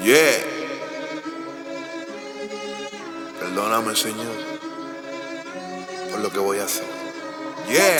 Yeah. Perdóname, Señor, por lo que voy a hacer. Yeah.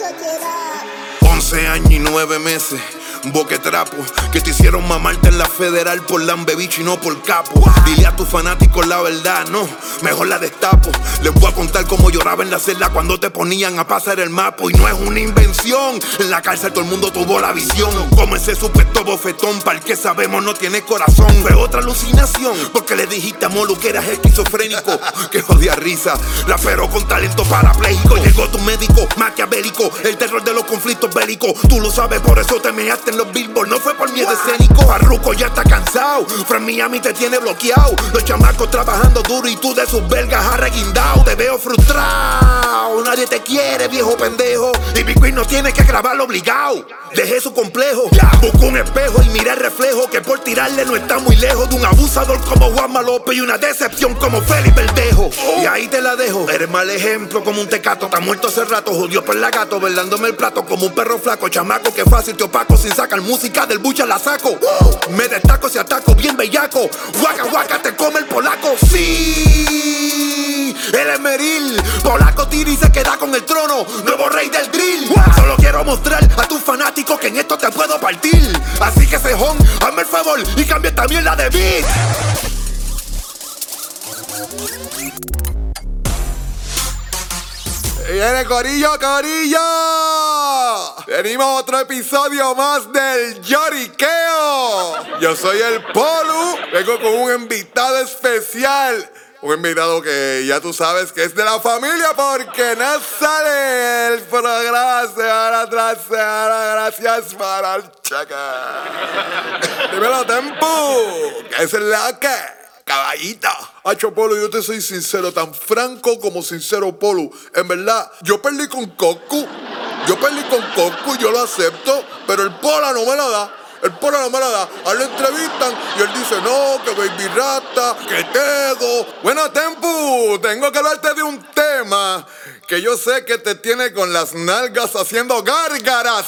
11 años y 9 meses. Boquetrapo, que te hicieron mamarte en la federal por lambebicho y no por capo. Dile a tus fanáticos la verdad, no, mejor la destapo. Les voy a contar cómo lloraba en la celda cuando te ponían a pasar el mapo. Y no es una invención, en la cárcel todo el mundo tuvo la visión. Como ese supuesto bofetón, para el que sabemos no tiene corazón. Fue otra alucinación, porque le dijiste a Molu que eras esquizofrénico. Que jodía risa, rapero con talento parapléjico. Llegó tu médico maquiavélico, el terror de los conflictos bélicos. Tú lo sabes, por eso te measte en los billboards, no fue por miedo escénico. Farruko ya está cansado, Fran Miami te tiene bloqueado. Los chamacos trabajando duro y tú de sus belgas arreguindao. Te veo frustrado, nadie te quiere, viejo pendejo. Y Big Queen no tiene que grabarlo obligado. Dejé su complejo, busco un espejo y miré el reflejo. Que por tirarle no está muy lejos de un abusador como Juanma López y una decepción como Felipe Verdejo. Y ahí te la dejo, eres mal ejemplo como un tecato. Está muerto hace rato, jodió por la gato, verdándome el plato como un perro flaco. Chamaco que fácil te opaco, sin sacar música del bucha la saco. Me destaco si ataco bien bellaco. Guaca guaca te come el polaco. Sí, él es Meril. Polaco tira y se queda con el trono, nuevo rey del drill. Solo quiero mostrar a tus fanáticos que en esto te puedo partir. Así que cejón, hazme el favor y cambia también la de beat. ¡Viene corillo, corillo! Venimos a otro episodio más del Lloriqueo. Yo soy el Polu, vengo con un invitado especial. Un invitado que ya tú sabes que es de la familia porque no sale el programa semana tras semana. Gracias para el cheque. Dímelo, Tempo, que es la que... Caballita. Hacho, Polo, yo te soy sincero, tan franco como sincero, Polo. En verdad, yo perdí con Coscu. Yo lo acepto, pero el Pola no me la da. El Pola no me la da. A él lo entrevistan y él dice, no, que Baby Rasta, que Tego. Bueno, Tempo, tengo que hablarte de un tema que yo sé que te tiene con las nalgas haciendo gárgaras.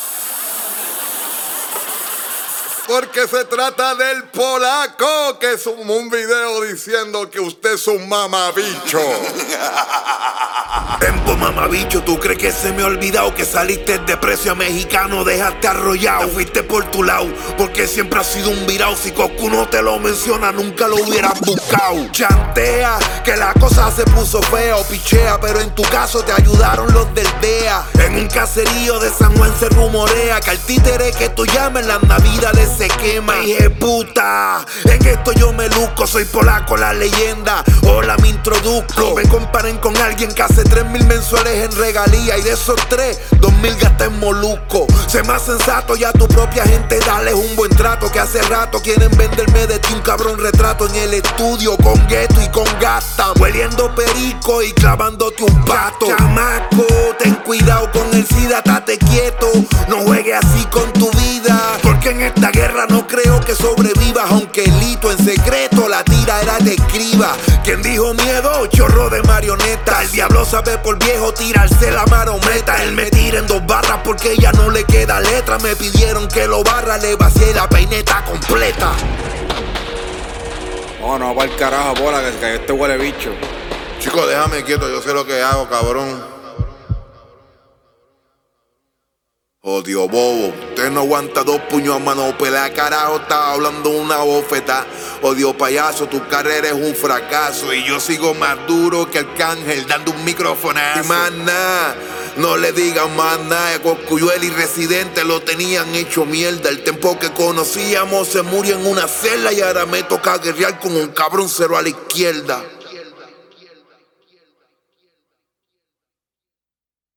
Porque se trata del polaco que sumó un video diciendo que usted es un mamabicho. Tempo mamabicho, ¿tú crees que se me ha olvidado que saliste de precio a mexicano? Dejaste arrollado, te fuiste por tu lado, porque siempre has sido un virao. Si Coscu no te lo menciona, nunca lo hubieras buscado. Chantea, que la cosa se puso fea o pichea, pero en tu caso te ayudaron los del DEA. En un caserío de San Juan se rumorea que al títere que tú llames las navidades se quema. Hije puta, en esto yo me luzco, soy polaco la leyenda. Hola, me introduzco. Me comparen con alguien que hace 3,000 mensuales en regalía y de esos 3, 2,000 gasta en molusco. Sé más sensato y a tu propia gente dale un buen trato, que hace rato quieren venderme de ti un cabrón retrato en el estudio con gueto y con gata, hueliendo perico y clavándote un pato. Chamaco, ten cuidado con el SIDA, estate quieto, no juegues así con tu vida, porque en esta guerra no creo que sobrevivas. Aunque Lito en secreto la tira era de escriba. Quien dijo miedo, chorro de marioneta. El diablo sabe por viejo tirarse la marometa. Él me tira en 2 barras porque ya no le queda letra. Me pidieron que lo barra, le vacié la peineta completa. No, para el carajo, bola, que este huele bicho. Chico, déjame quieto, yo sé lo que hago, cabrón. Odio bobo, usted no aguanta 2 puños a mano pelea, carajo, estaba hablando una bofeta. Odio payaso, tu carrera es un fracaso y yo sigo más duro que Arcángel dando un microfonazo. Y más nada, no le digan más nada, Coscuyuela y Residente lo tenían hecho mierda. El tiempo que conocíamos se murió en una celda y ahora me toca guerrear con un cabrón cero a la izquierda.